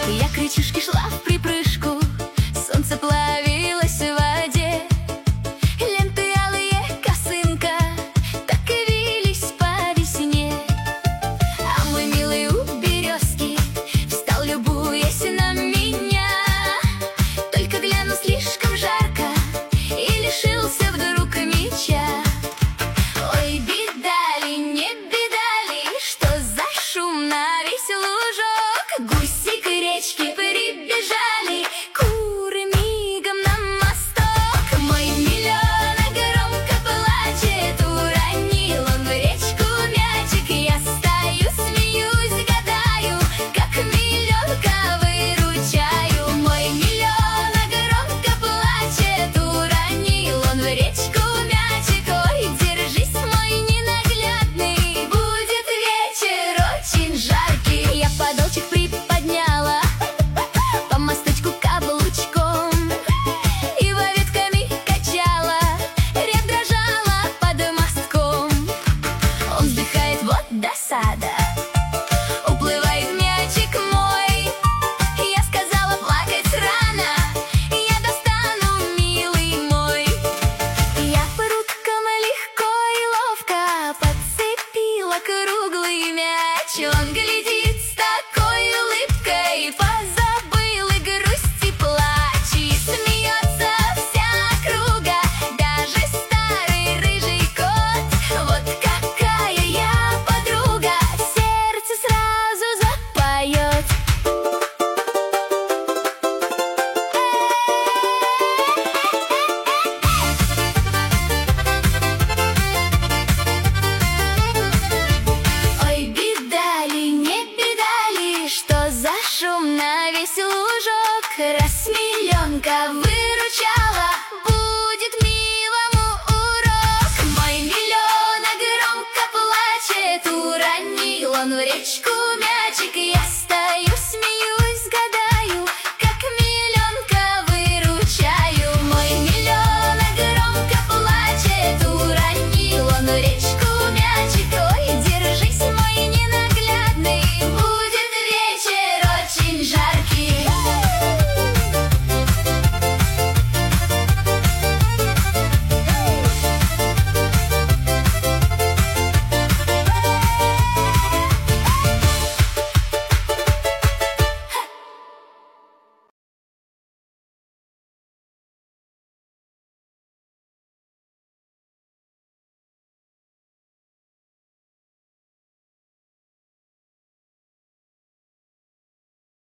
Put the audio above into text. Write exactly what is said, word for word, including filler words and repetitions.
Я к речушке шла в припрыжку, солнце плавилось в воде. Ленты алые, косынка, так и вились по весне. А мой милый у березки встал, любуясь на меня. Только глянул слишком жарко и лишился вдруг меча. Ой, беда ли, не беда ли, что за шум на весь лужок? Гуси к речке прибежали, куры мигом на мосток. Мой миллиона громко плачет, уронил он в речку мячик. Я стою, смеюсь, гадаю, как миллионка выручаю. Мой миллиона громко плачет, уронил он в речку мячик. Ой, держись, мой ненаглядный, будет вечер очень жаркий. Я подолчик приподняла по мосточку каблучком, его ветками качала, рябь дрожала под мостком. Он вздыхает, вот досада, уплывает мячик мой. Я сказала, плакать рано, я достану, милый мой. Я прутком легко и ловко подцепила круглый мяч. Он глядит с такой улыбкой, позабыл и грусть и плач. И смеется вся округа, даже старый рыжий кот. Вот какая я подруга, сердце сразу запоет. Ой, беда ли, не беда ли, что за шум на весь лужок? Раз миллионка